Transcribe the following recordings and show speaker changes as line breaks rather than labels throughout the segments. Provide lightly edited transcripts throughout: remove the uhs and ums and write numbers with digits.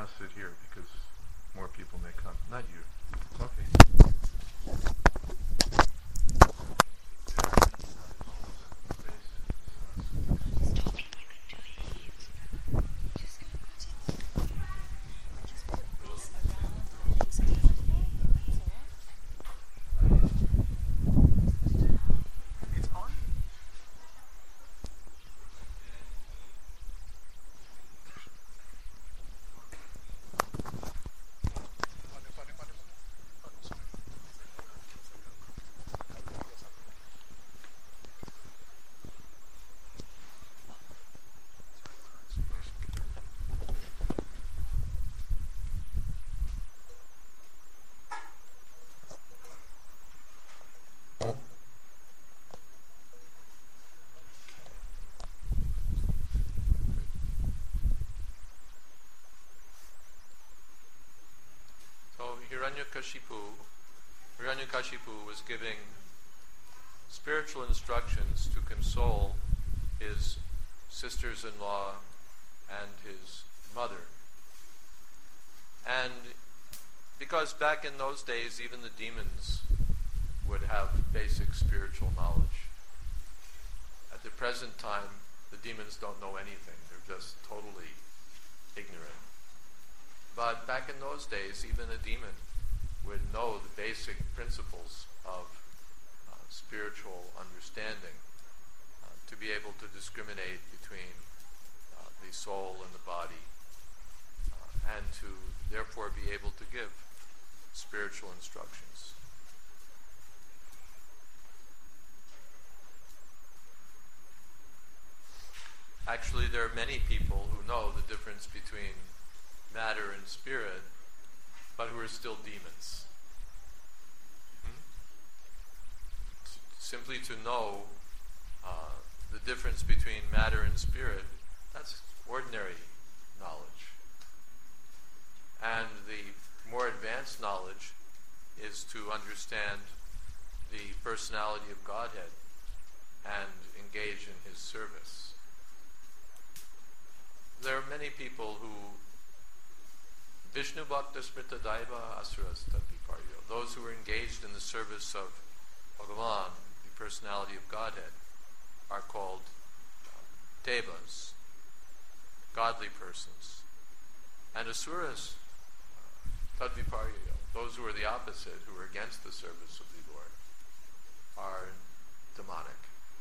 to sit here because more people may come. Not you. Okay. Hiranyakashipu was giving spiritual instructions to console his sisters-in-law and his mother. And because back in those days, even the demons would have basic spiritual knowledge. At the present time, the demons don't know anything. They're just totally ignorant. But back in those days, even a demon would know the basic principles of spiritual understanding, to be able to discriminate between the soul and the body, and to therefore be able to give spiritual instructions. Actually, there are many people who know the difference between matter and spirit, but who are still demons. Simply to know the difference between matter and spirit, that's ordinary knowledge. And the more advanced knowledge is to understand the personality of Godhead and engage in His service. There are many people who Vishnu Bhakta Smrita Daiva Asuras Tadviparyo, those who are engaged in the service of Bhagavan, the personality of Godhead, are called devas, godly persons. And Asuras Tadviparyo, those who are the opposite, who are against the service of the Lord, are demonic.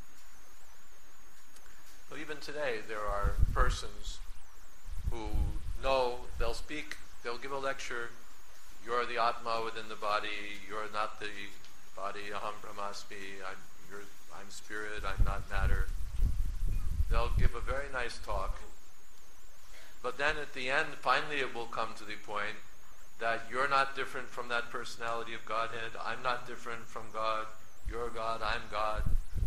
So even today there are persons who know, they'll give a lecture, you're the Atma within the body, you're not the body, Aham Brahmasmi, I'm spirit, I'm not matter. They'll give a very nice talk, but then at the end, finally it will come to the point that you're not different from that personality of Godhead, I'm not different from God, you're God, I'm God.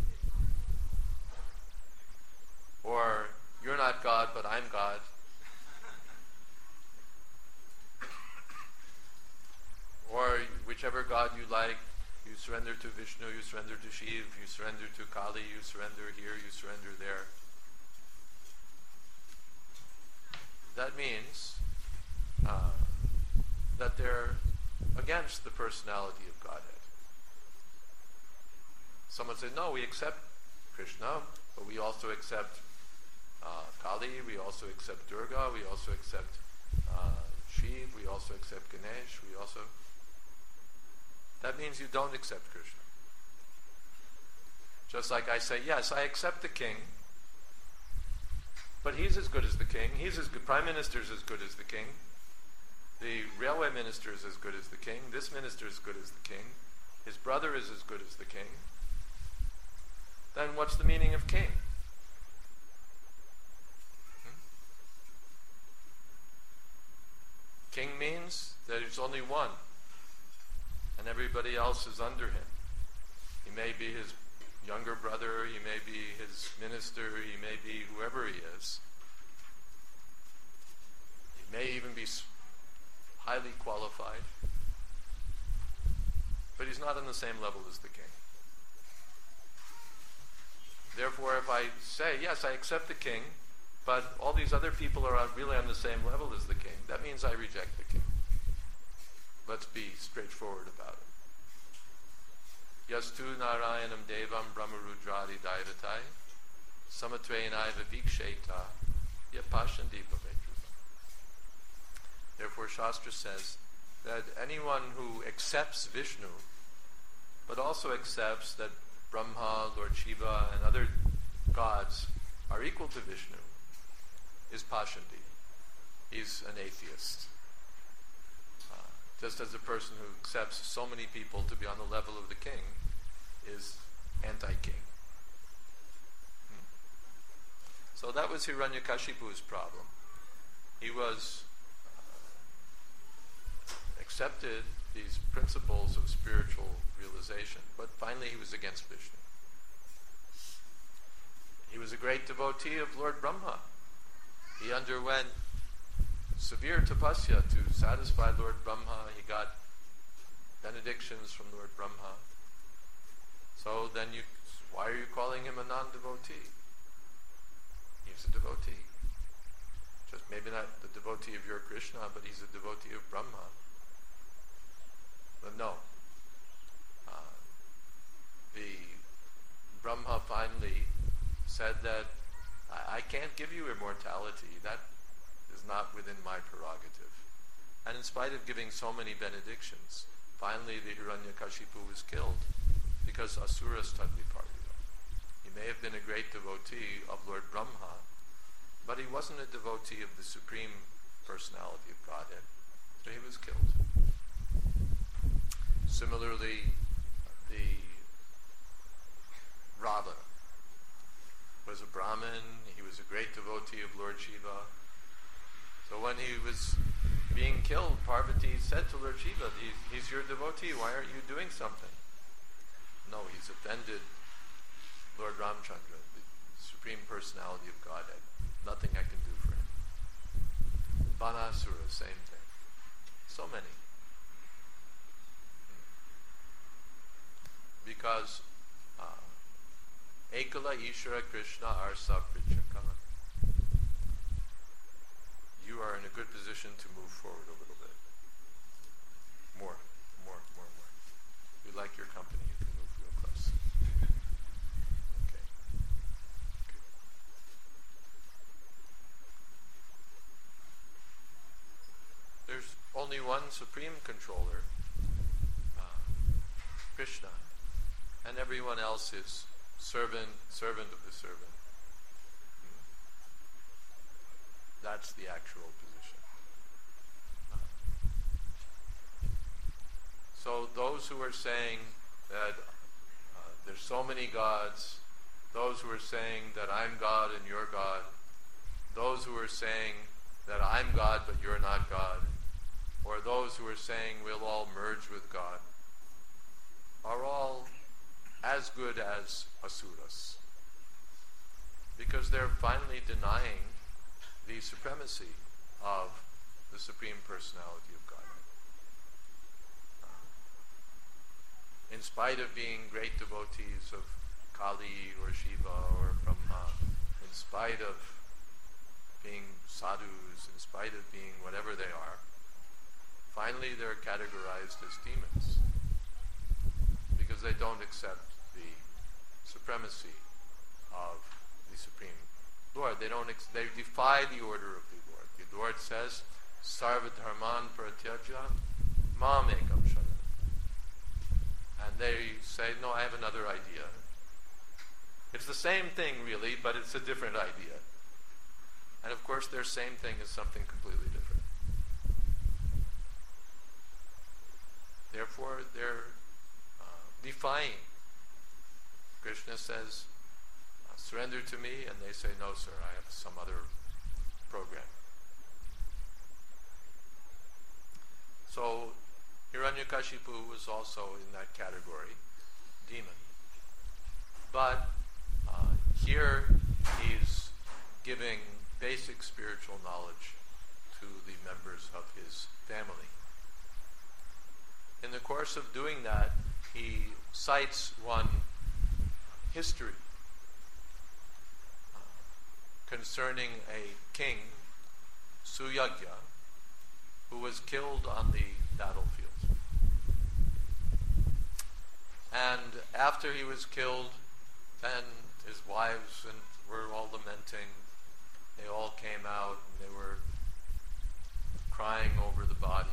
Or, you're not God, but I'm God. Or whichever God you like, you surrender to Vishnu, you surrender to Shiv, you surrender to Kali, you surrender here, you surrender there. That means that they're against the personality of Godhead. Someone says, no, we accept Krishna, but we also accept Kali, we also accept Durga, we also accept Shiv, we also accept Ganesh, we also... That means you don't accept Krishna. Just like I say, yes, I accept the king, but he's as good as the king, he's as good, Prime Minister's as good as the king, the railway minister is as good as the king, this minister is as good as the king, his brother is as good as the king. Then what's the meaning of king? King means that there's only one, and everybody else is under him. He may be his younger brother, he may be his minister, he may be whoever he is. He may even be highly qualified, but he's not on the same level as the king. Therefore, if I say, yes, I accept the king, but all these other people are really on the same level as the king. That means I reject the king. Let's be straightforward about it. Yastu Narayanam Devam Brahmarudradi Daivatai Samatvayanaiva Viksheta Yapashandipa Vetrubam. Therefore, Shastra says that anyone who accepts Vishnu, but also accepts that Brahma, Lord Shiva, and other gods are equal to Vishnu, is Pashandi. He's an atheist. Just as a person who accepts so many people to be on the level of the king is anti-king. So that was Hiranyakashipu's problem. He was accepted these principles of spiritual realization, but finally he was against Vishnu. He was a great devotee of Lord Brahma. He underwent severe tapasya to satisfy Lord Brahma. He got benedictions from Lord Brahma. So then why are you calling him a non-devotee? He's a devotee. Just maybe not the devotee of your Krishna, but he's a devotee of Brahma. But no. The Brahma finally said that I can't give you immortality. That is not within my prerogative. And in spite of giving so many benedictions, finally the Hiranyakashipu was killed because Asuras Tadviparita. He may have been a great devotee of Lord Brahma, but he wasn't a devotee of the Supreme Personality of Godhead. So he was killed. Similarly, the Rava was a Brahmin. He was a great devotee of Lord Shiva. So when he was being killed, Parvati said to Lord Shiva, he's your devotee, why aren't you doing something? No, he's offended Lord Ramchandra, the Supreme Personality of Godhead. Nothing I can do for him. Banasura, same thing. So many. Because Ekala Ishvara Krishna Arsa Prichaka. You are in a good position to move forward a little bit. More. We like your company. You can move real close. Okay. Good. There's only one supreme controller, Krishna, and everyone else is servant of the servant. That's the actual position. So those who are saying that there's so many gods, those who are saying that I'm God and you're God, those who are saying that I'm God but you're not God, or those who are saying we'll all merge with God, are all as good as asuras. Because they're finally denying the supremacy of the Supreme Personality of Godhead. In spite of being great devotees of Kali or Shiva or Brahma, in spite of being sadhus, in spite of being whatever they are, finally they're categorized as demons because they don't accept the supremacy of the Supreme Lord. They defy the order of the Lord. The Lord says, Sarva Dharman Pratyajya Mam Ekam Sharanam. And they say, no, I have another idea. It's the same thing really, but it's a different idea. And of course their same thing is something completely different. Therefore they're defying. Krishna says, surrender to me, and they say, no sir, I have some other program. So Hiranyakashipu was also in that category, demon. But here he's giving basic spiritual knowledge to the members of his family. In the course of doing that, he cites one history concerning a king, Suyagya, who was killed on the battlefield. And after he was killed, then his wives were all lamenting. They all came out and they were crying over the body.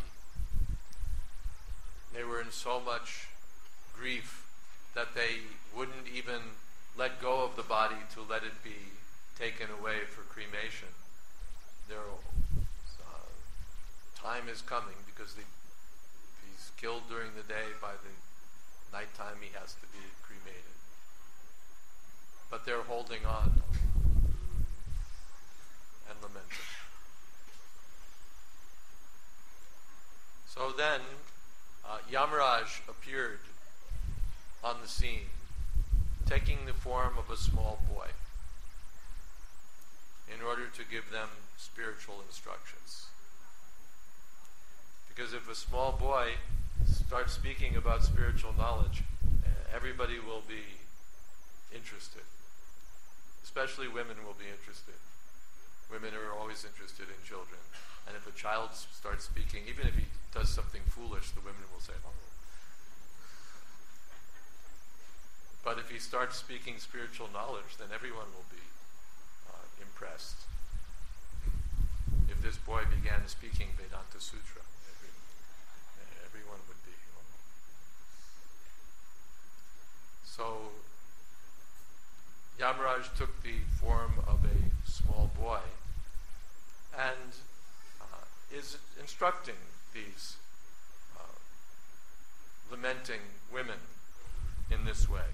They were in so much grief that they wouldn't even let go of the body to let it be taken away for cremation. Their time is coming because if he's killed during the day, by the nighttime he has to be cremated. But they're holding on and lamenting. So then Yamaraj appeared on the scene, taking the form of a small boy in order to give them spiritual instructions. Because if a small boy starts speaking about spiritual knowledge, everybody will be interested. Especially women will be interested. Women are always interested in children. And if a child starts speaking, even if he does something foolish, the women will say, oh. But if he starts speaking spiritual knowledge, then everyone will be impressed. If this boy began speaking Vedanta Sutra, everyone would be. So Yamaraj took the form of a small boy and is instructing these lamenting women in this way.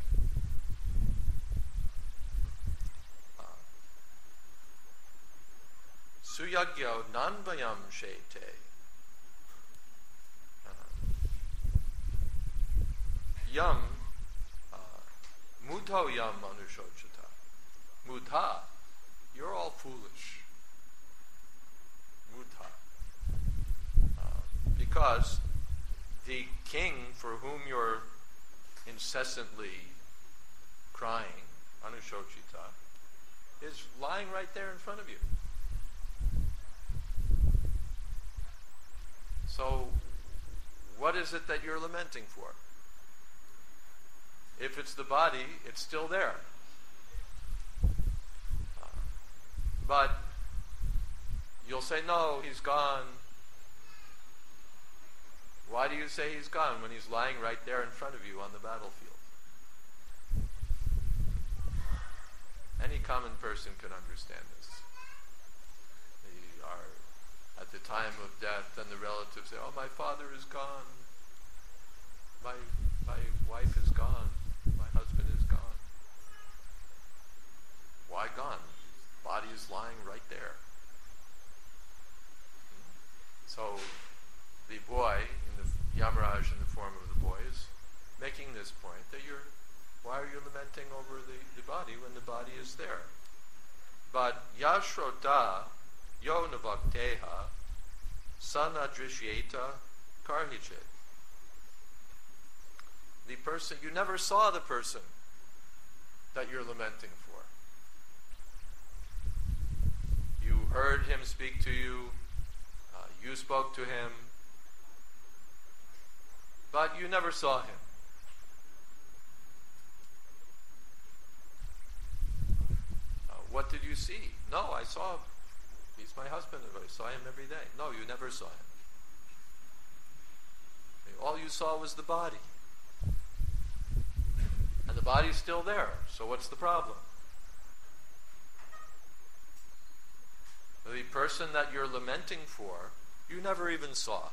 Suyagyo nanvayam shete. Yam mudho yam manushochata. Mudha, you're all foolish. Mudha. Because the king for whom you're incessantly crying, Anushochita, is lying right there in front of you. So, what is it that you're lamenting for? If it's the body, it's still there. But you'll say, no, he's gone. Why do you say he's gone when he's lying right there in front of you on the battlefield? Any common person can understand this. They are at the time of death, and the relatives say, oh, my father is gone. My wife is gone. My husband is gone. Why gone? His body is lying right there. So the boy, Yamaraj in the form of the boy, is making this point that why are you lamenting over the body when the body is there? But yashrota yo navakteha sanadrishyeta karhichet. The person, you never saw the person that you're lamenting for. You heard him speak to you, you spoke to him, but you never saw him. What did you see? No, I saw him. He's my husband. I saw him every day. No, you never saw him. All you saw was the body. And the body's still there. So what's the problem? The person that you're lamenting for, you never even saw.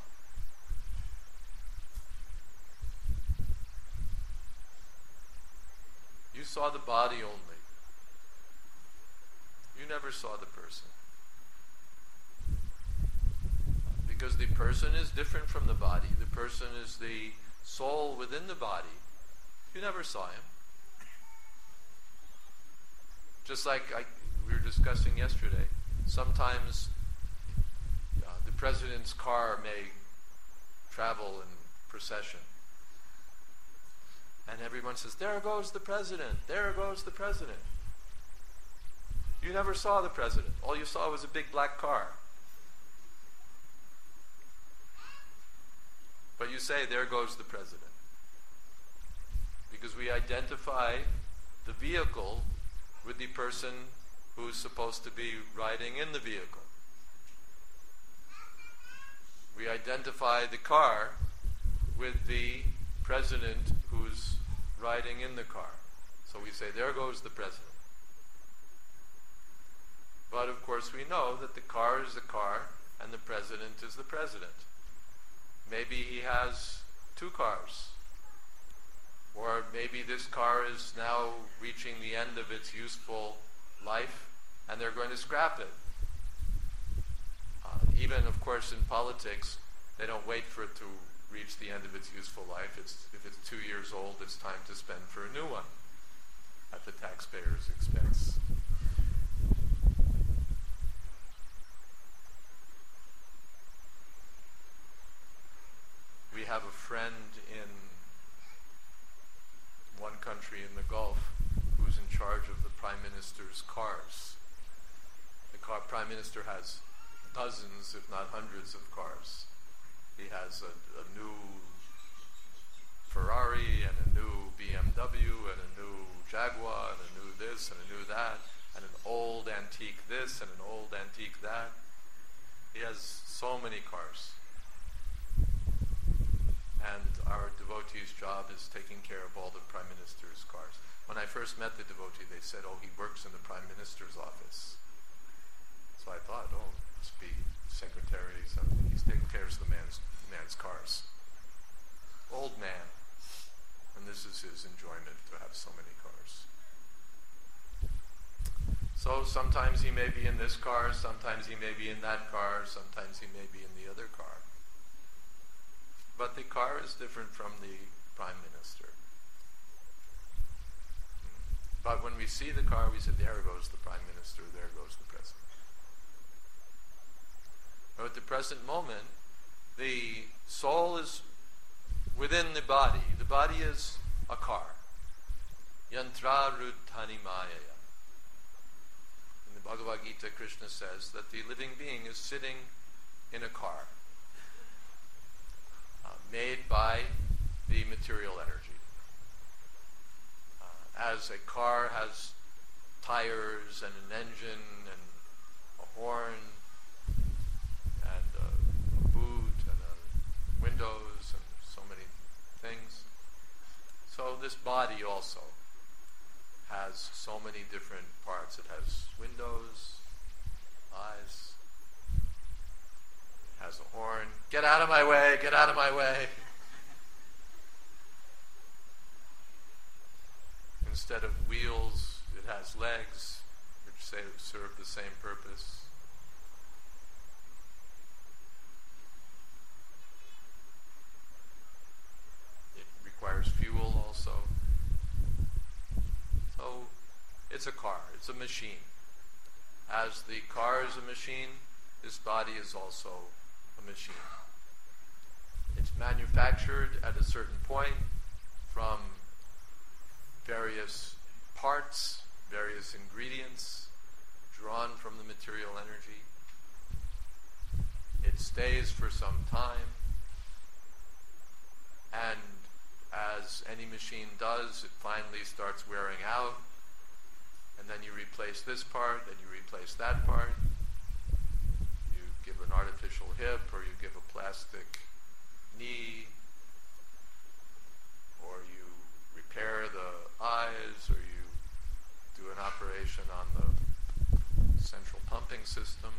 You saw the body only. You never saw the person. Because the person is different from the body. The person is the soul within the body. You never saw him. Just like we were discussing yesterday, sometimes the president's car may travel in procession. And everyone says, there goes the president, there goes the president. You never saw the president. All you saw was a big black car. But you say, there goes the president. Because we identify the vehicle with the person who's supposed to be riding in the vehicle. We identify the car with the president who's riding in the car. So we say, there goes the president. But of course we know that the car is the car and the president is the president. Maybe he has two cars. Or maybe this car is now reaching the end of its useful life and they're going to scrap it. Even, of course, in politics, they don't wait for it to reach the end of its useful life. If it's 2 years old, it's time to spend for a new one at the taxpayer's expense. We have a friend in one country in the Gulf who's in charge of the Prime Minister's cars. The Prime Minister has dozens, if not hundreds, of cars. He has a new Ferrari and a new BMW and a new Jaguar and a new this and a new that and an old antique this and an old antique that. He has so many cars. And our devotee's job is taking care of all the Prime Minister's cars. When I first met the devotee, they said, oh, he works in the Prime Minister's office. So I thought, oh, must be secretary, something. He's taking care of the man's cars. Old man. And this is his enjoyment, to have so many cars. So sometimes he may be in this car, sometimes he may be in that car, sometimes he may be in the other car. But the car is different from the Prime Minister. But when we see the car, we say, there goes the Prime Minister, there goes the President. But at the present moment, the soul is within the body. The body is a car. Yantra rudhani mayaya. In the Bhagavad Gita, Krishna says that the living being is sitting in a car made by the material energy. As a car has tires and an engine and a horn and a boot and windows and so many things, so this body also has so many different parts. It has windows, eyes, it has a horn. Get out of my way, get out of my way. Instead of wheels, it has legs, which serve the same purpose. It requires fuel also. So it's a car, it's a machine. As the car is a machine, this body is also a machine. It's manufactured at a certain point from various parts, various ingredients drawn from the material energy. It stays for some time, and as any machine does, it finally starts wearing out, and then you replace this part, then you replace that part. You give an artificial hip, or you give a plastic knee, or you repair the eyes, or you do an operation on the central pumping system,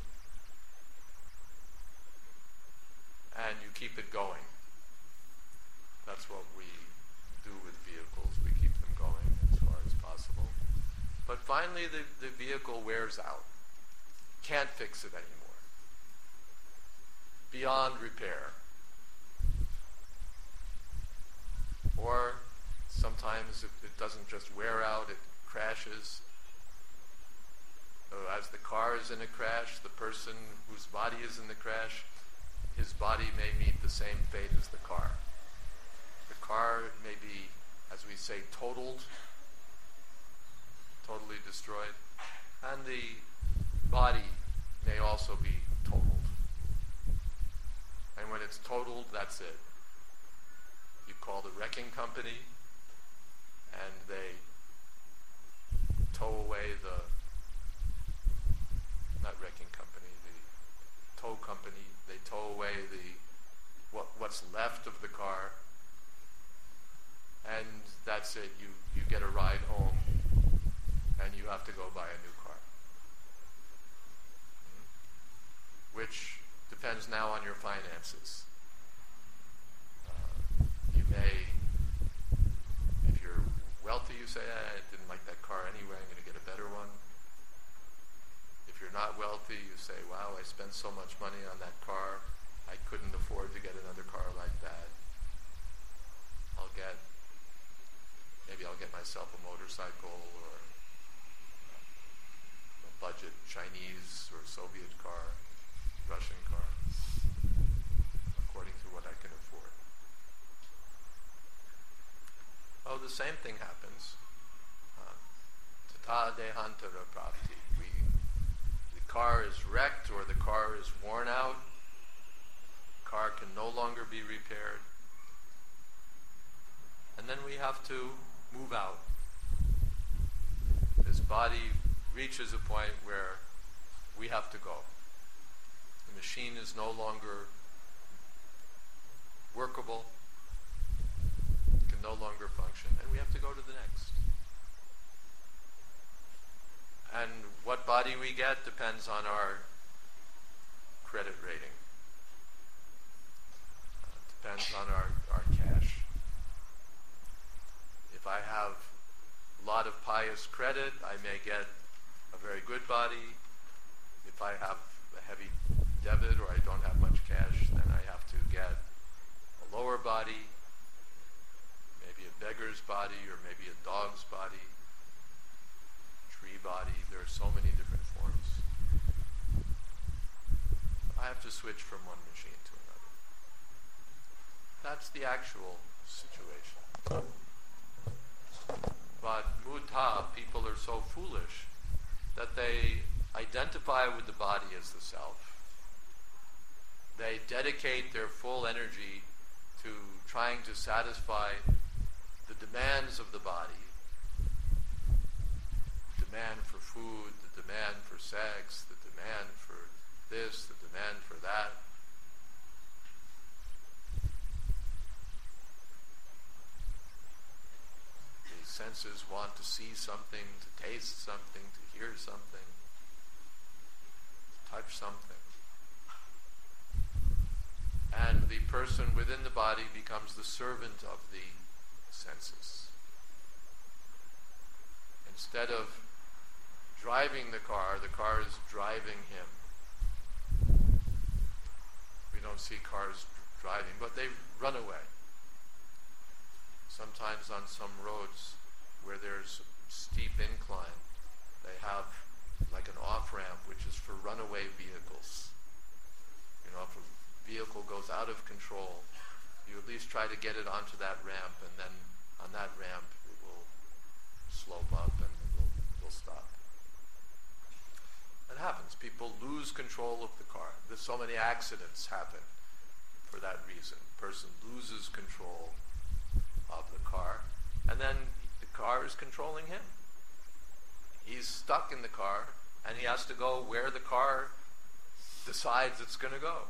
and you keep it going. That's what we do with vehicles. We keep them going as far as possible. But finally the vehicle wears out. Can't fix it anymore. Beyond repair. Or sometimes it doesn't just wear out, it crashes. So as the car is in a crash, the person whose body is in the crash, his body may meet the same fate as the car. The car may be, as we say, totally destroyed. And the body may also be totaled. And when it's totaled, that's it. You call the wrecking company, and they tow away not wrecking company, the tow company, they tow away what's left of the car, and that's it. You get a ride home, and you have to go buy a new car. Which depends now on your finances. You may, if you're wealthy, you say, I didn't like that car anyway, I'm going to get a better one. If you're not wealthy, you say, wow, I spent so much money on that car, I couldn't afford to get another car like that. Maybe I'll get myself a motorcycle or a budget Chinese or Soviet car, Russian car, according to what I can afford. Oh, the same thing happens. Tata dehantara prapti. The car is wrecked or the car is worn out. The car can no longer be repaired. And then we have to move out. This body reaches a point where we have to go. The machine is no longer workable, can no longer function, and we have to go to the next. And what body we get depends on our credit rating. Depends on our cash. If I have a lot of pious credit, I may get a very good body. If I have a heavy debit or I don't have much cash, then I have to get a lower body, maybe a beggar's body or maybe a dog's body, tree body. There are so many different forms. I have to switch from one machine to another. That's the actual situation. But muta, people are so foolish that they identify with the body as the self. They dedicate their full energy to trying to satisfy the demands of the body. The demand for food, the demand for sex, the demand for this, the demand for that. The senses want to see something, to taste something, to hear something, to touch something. And the person within the body becomes the servant of the senses. Instead of driving the car is driving him. We don't see cars driving, but they run away. Sometimes on some roads where there's steep incline, they have like an off-ramp which is for runaway vehicles. You know, if a vehicle goes out of control, you at least try to get it onto that ramp, and then on that ramp it will slope up and it will stop. It happens. People lose control of the car. There's so many accidents happen for that reason. The person loses control of the car, and then the car is controlling him. He's stuck in the car, and he has to go where the car decides it's going to go.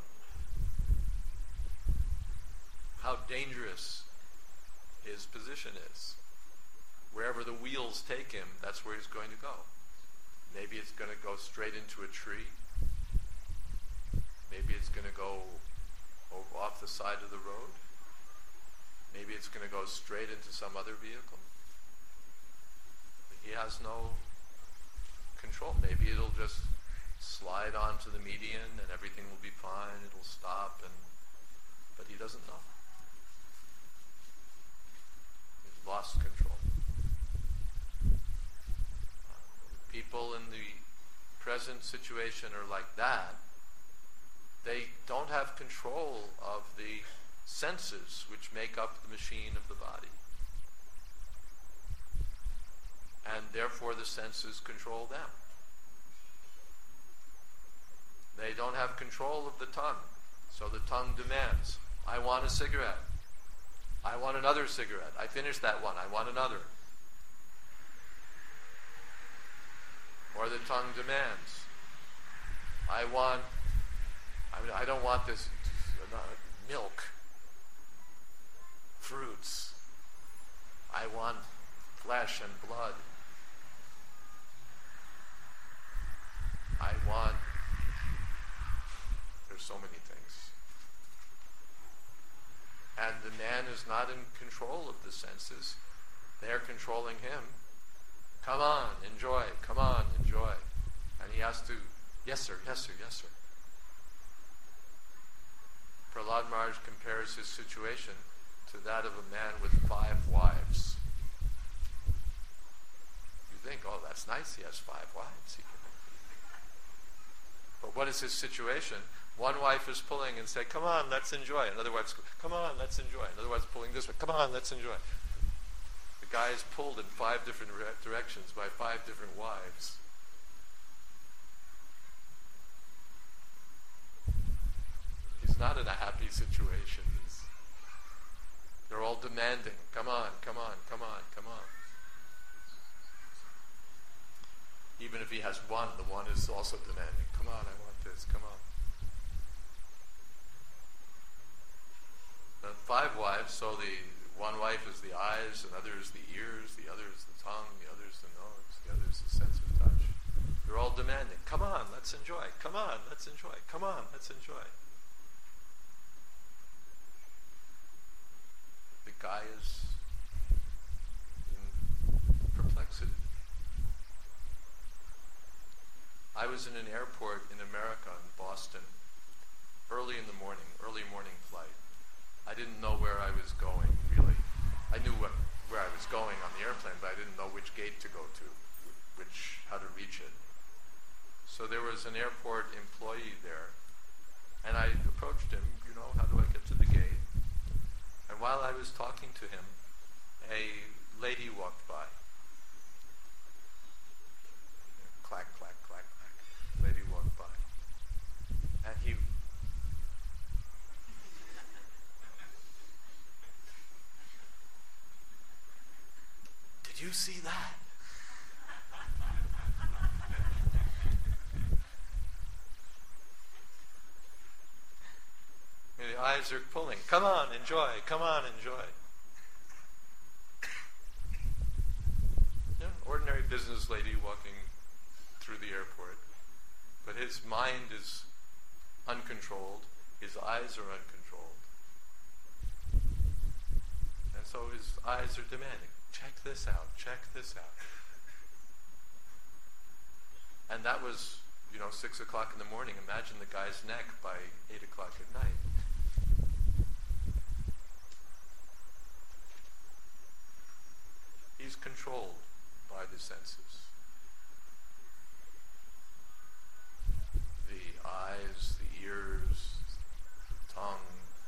How dangerous his position is. Wherever the wheels take him, that's where he's going to go. Maybe it's going to go straight into a tree. Maybe it's going to go off the side of the road. Maybe it's going to go straight into some other vehicle. He has no control. Maybe it'll just slide onto the median and everything will be fine. It'll stop, but he doesn't know. He's lost control. People in the present situation are like that. They don't have control of the senses which make up the machine of the body. And therefore the senses control them. They don't have control of the tongue. So the tongue demands, I want a cigarette. I want another cigarette. I finished that one. I want another. Or the tongue demands, I don't want this milk, fruits. I want flesh and blood. There's so many things. And the man is not in control of the senses. They're controlling him. Come on, enjoy. Come on, enjoy. And he has to, yes sir, yes sir, yes sir. Prahlad Maharaj compares his situation to that of a man with 5 wives. You think, oh, that's nice, he has 5 wives. But what is his situation? One wife is pulling and saying, come on, let's enjoy. Another wife's going, come on, let's enjoy. Another wife's pulling this way, come on, let's enjoy. The guy is pulled in 5 different directions by 5 different wives. He's not in a happy situation. They're all demanding, come on, come on, come on, come on. Even if he has one, the one is also demanding, come on, I want this, come on. The 5 wives, so the one wife is the eyes, another is the ears, the other is the tongue, the other is the nose, the other is the sense of touch. They're all demanding, come on, let's enjoy, come on, let's enjoy, come on, let's enjoy. The guy is in perplexity. I was in an airport in America, in Boston, early in the morning, early morning flight. I didn't know where I was going, really. I knew where I was going on the airplane, but I didn't know which gate to go to, how to reach it. So there was an airport employee there, and I approached him, how do I get to the gate? And while I was talking to him, a lady walked by. Clack, clack, clack, clack. Lady walked by. And he... Did you see that? The eyes are pulling. Come on, enjoy. Come on, enjoy. Ordinary business lady walking through the airport. But his mind is uncontrolled. His eyes are uncontrolled. And so his eyes are demanding, check this out, check this out. And that was, 6 o'clock in the morning. Imagine the guy's neck by 8 o'clock at night. He's controlled by the senses. The eyes, the ears, the tongue,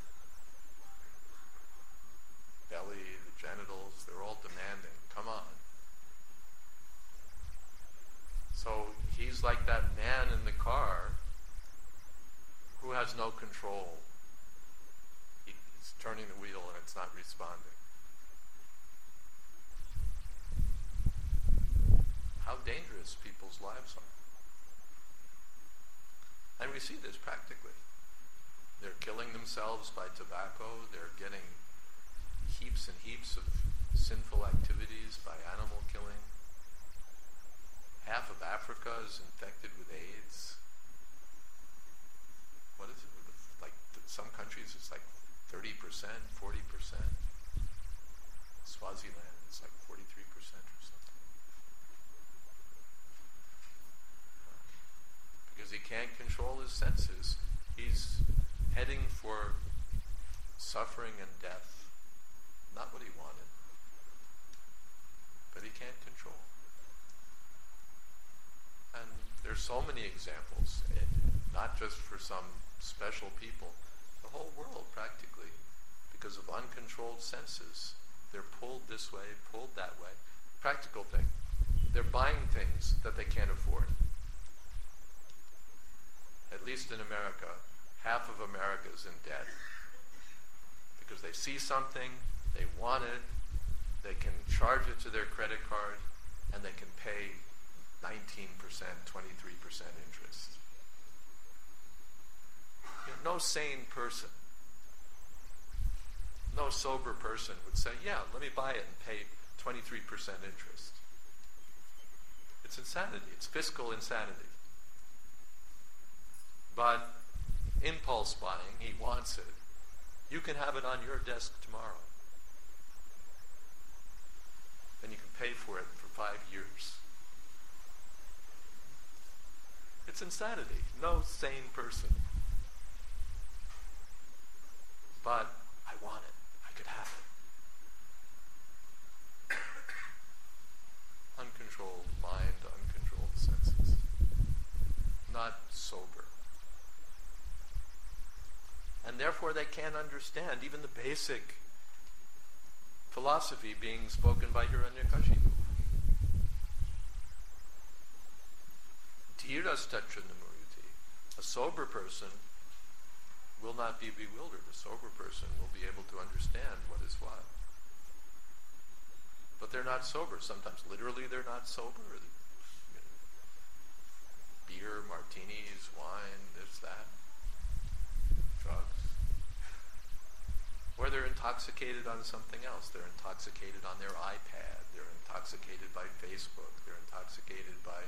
belly, the genitals, they're all demanding, come on. So he's like that man in the car who has no control. He's turning the wheel and it's not responding. How dangerous people's lives are. And we see this practically. They're killing themselves by tobacco. They're getting heaps and heaps of sinful activities by animal killing. Half of Africa is infected with AIDS. What is it? Like some countries it's like 30%, 40%. Swaziland, it's like 43% or something. Because he can't control his senses. He's heading for suffering and death. Not what he wanted. But he can't control. And there's so many examples, not just for some special people, the whole world practically, because of uncontrolled senses. They're pulled this way, pulled that way. Practical thing. They're buying things that they can't afford. at least in America, half of America is in debt. Because they see something, they want it, they can charge it to their credit card, and they can pay 19%, 23% interest. No sane person, no sober person would say, yeah, let me buy it and pay 23% interest. It's insanity. It's fiscal insanity. But impulse buying, he wants it. You can have it on your desk tomorrow. And you can pay for it for 5 years. It's insanity. No sane person. But I want it. I could have it. Uncontrolled mind, uncontrolled senses. Not sober. And therefore they can't understand even the basic philosophy being spoken by Hiranyakashipu. Dhirastachanamuriti. A sober person will not be bewildered. A sober person will be able to understand what is what. But they're not sober. Sometimes literally they're not sober. Beer, martinis, wine, this, that. Drugs. Or they're intoxicated on something else. They're intoxicated on their iPad. They're intoxicated by Facebook. They're intoxicated by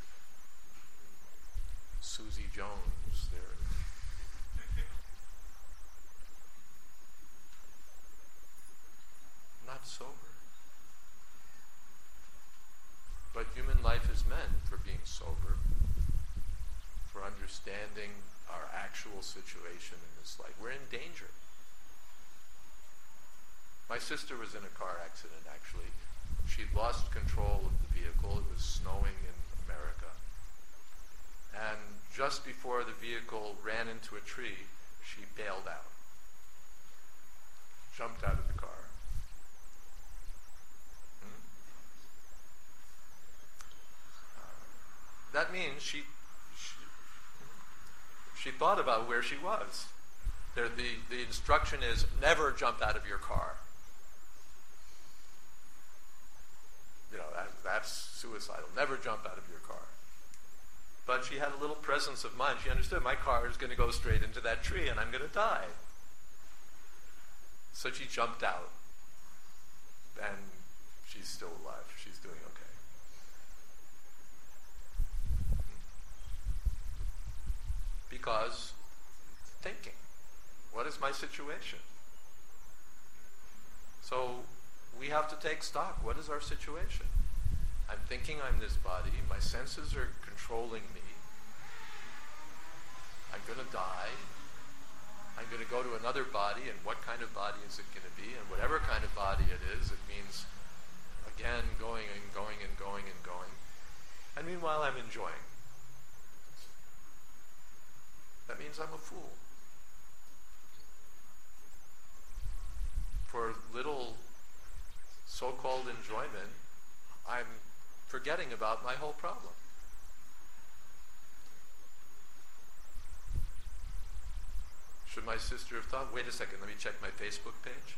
Susie Jones. They're not sober. But human life is meant for being sober, for understanding our actual situation in this life. We're in danger. My sister was in a car accident, actually. She lost control of the vehicle. It was snowing in America. And just before the vehicle ran into a tree, she bailed out. Jumped out of the car. That means she thought about where she was. The instruction is never jump out of your car. That's suicidal. Never jump out of your car. But she had a little presence of mind. She understood my car is going to go straight into that tree and I'm going to die. So she jumped out. And she's still alive. She's doing okay. Because thinking, what is my situation? So we have to take stock. What is our situation? I'm thinking I'm this body. My senses are controlling me. I'm going to die. I'm going to go to another body, and what kind of body is it going to be? And whatever kind of body it is, it means, again, going and going and going and going. And meanwhile, I'm enjoying. That means I'm a fool. For little so-called enjoyment, I'm forgetting about my whole problem. Should my sister have thought, wait a second, let me check my Facebook page?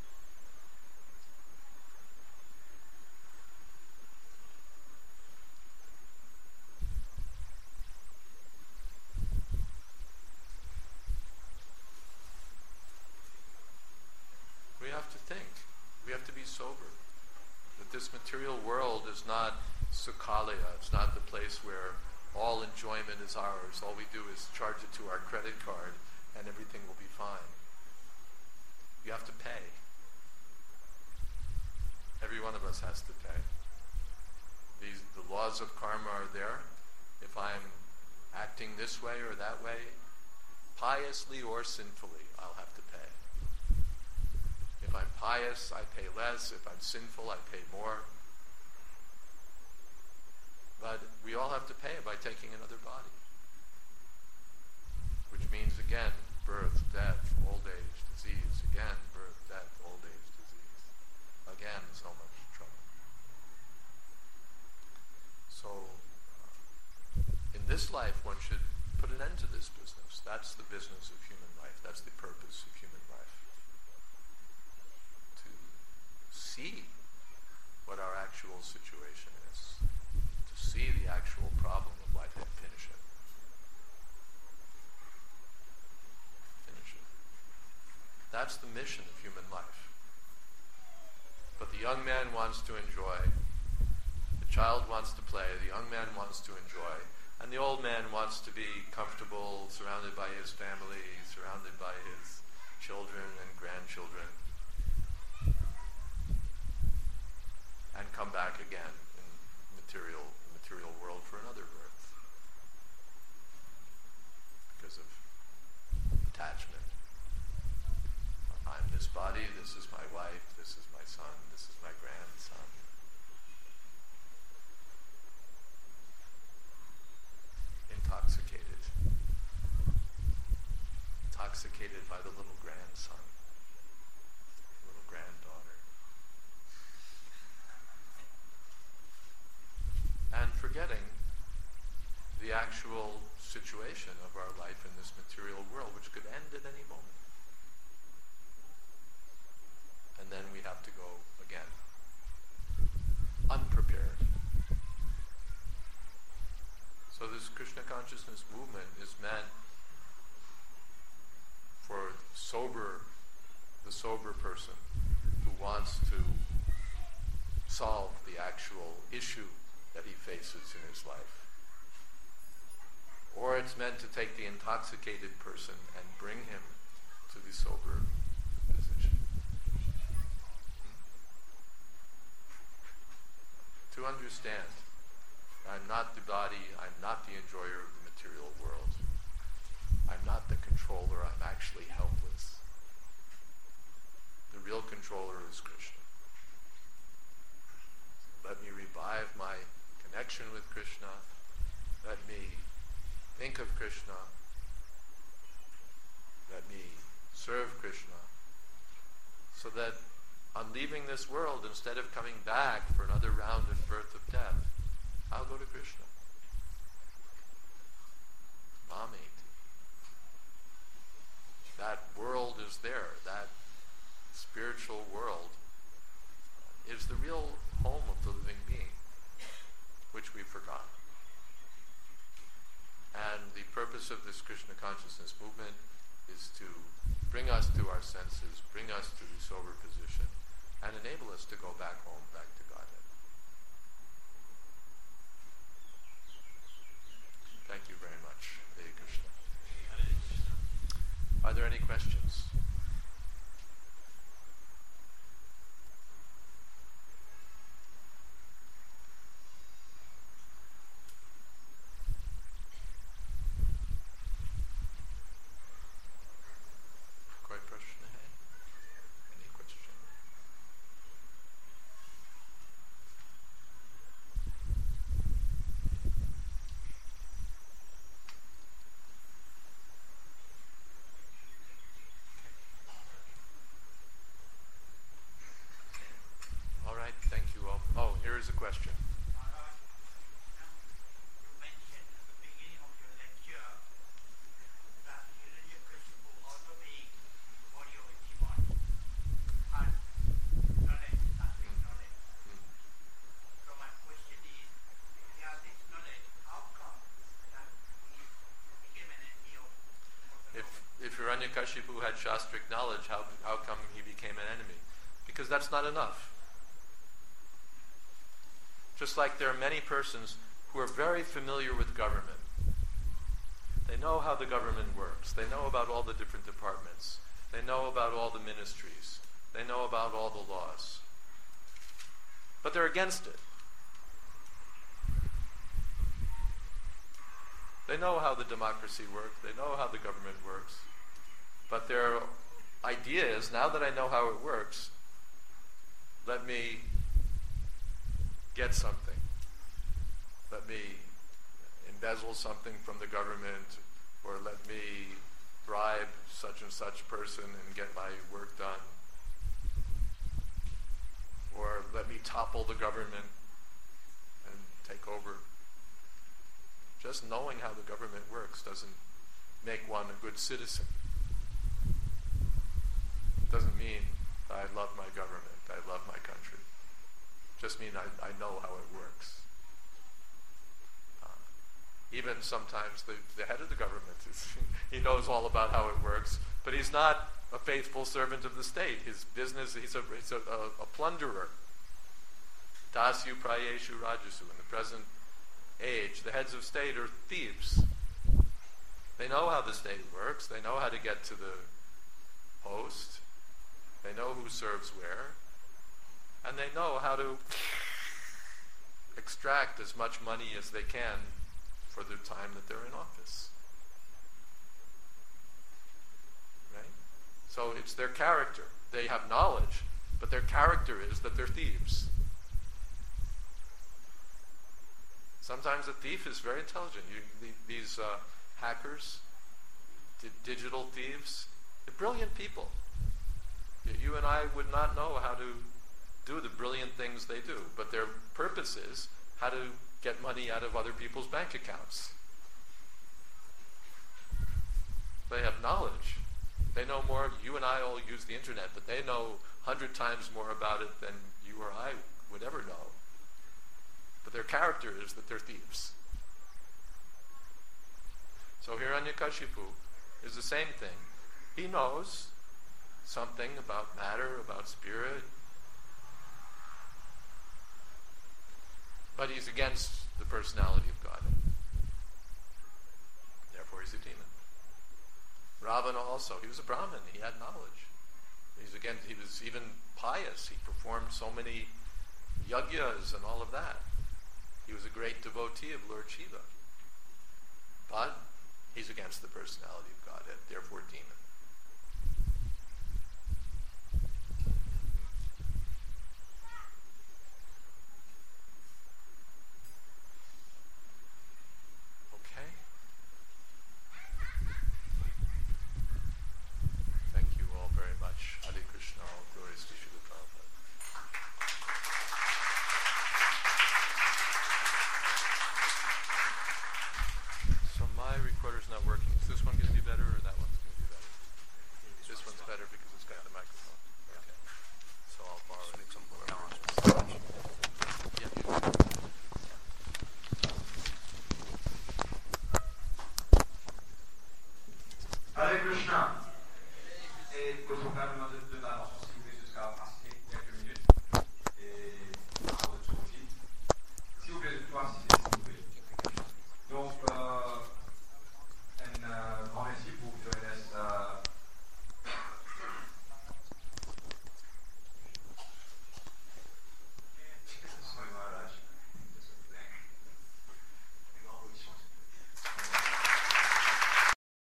We have to think. We have to be sober. That this material world is not Sukhalaya. It's not the place where all enjoyment is ours. All we do is charge it to our credit card and everything will be fine. You have to pay. Every one of us has to pay. The laws of karma are there. If I'm acting this way or that way, piously or sinfully, I'll have to pay. If I'm pious, I pay less. If I'm sinful, I pay more. But we all have to pay by taking another body. Which means, again, birth, death, old age, disease. Again, birth, death, old age, disease. Again, so much trouble. So, in this life, one should put an end to this business. That's the business of human life. That's the purpose of human life. To see what our actual situation is. To see the actual problem of life and finish it. Finish it. That's the mission of human life. But the young man wants to enjoy. The child wants to play. The young man wants to enjoy. And the old man wants to be comfortable, surrounded by his family, surrounded by his children and grandchildren, and come back again in material world for another birth because of attachment. I'm this body, this is my wife, this is my son, this is my grandson. Intoxicated by the little grandson, little granddaughter. And forgetting the actual situation of our life in this material world, which could end at any moment. And then we have to go again, unprepared. So this Krishna consciousness movement is meant for the sober person who wants to solve the actual issue that he faces in his life. Or it's meant to take the intoxicated person and bring him to the sober position. To understand, I'm not the body, I'm not the enjoyer of the material world. I'm not the controller, I'm actually helpless. The real controller is Krishna. Let me revive my connection with Krishna. Let me think of Krishna. Let me serve Krishna. So that on leaving this world, instead of coming back for another round and birth of death, I'll go to Krishna. Mami. That world is there. That spiritual world is the real home of the living being, which we forgot. And the purpose of this Krishna consciousness movement is to bring us to our senses, bring us to the sober position, and enable us to go back home, back to Godhead. Thank you very much. Hare Krishna. Are there any questions? कोई प्रश्न है? Any question? All right, thank you all. Oh, here is a question.
You mentioned at the beginning of your lecture that Hiranyakashipu, although being the body of a demon, had knowledge, sattvic knowledge. So my question is, if he has this knowledge, how come that he became an enemy of the Lord?
If Hiranyakashipu had shastric knowledge, how come he became an enemy? Because that's not enough. Just like there are many persons who are very familiar with government. They know how the government works. They know about all the different departments. They know about all the ministries. They know about all the laws. But they're against it. They know how the democracy works. They know how the government works. But their idea is, now that I know how it works, let me get something. Let me embezzle something from the government, or let me bribe such and such person and get my work done. Or let me topple the government and take over. Just knowing how the government works doesn't make one a good citizen. Doesn't mean I love my government, I love my country. Just mean I know how it works. Even sometimes the head of the government, he knows all about how it works, but he's not a faithful servant of the state. His business, he's a plunderer. Dasyu prayeshu rajasu. In the present age, the heads of state are thieves. They know how the state works. They know how to get to the post. They know who serves where. And they know how to extract as much money as they can for the time that they're in office. Right? So it's their character. They have knowledge, but their character is that they're thieves. Sometimes a thief is very intelligent. These hackers, digital thieves, they're brilliant people. You and I would not know how to do the brilliant things they do, but their purpose is how to get money out of other people's bank accounts. They have knowledge. They know more. You and I all use the internet, but they know 100 times more about it than you or I would ever know. But their character is that they're thieves. So Hiranyakashipu is the same thing. He knows something about matter, about spirit, but he's against the personality of God. Therefore he's a demon. Ravana also, he was a Brahmin, he had knowledge. He was even pious, he performed so many yagyas and all of that. He was a great devotee of Lord Shiva. But he's against the personality of God, and therefore demon. Okay? Thank you all very much. Hare Krishna, all glories to Srila Prabhupada. So my recorder's not working. Is this one going to be better or that one's going to be better? This one's better because it's got the microphone. Okay. So I'll borrow it.
Hare Krishna. E questo cambio di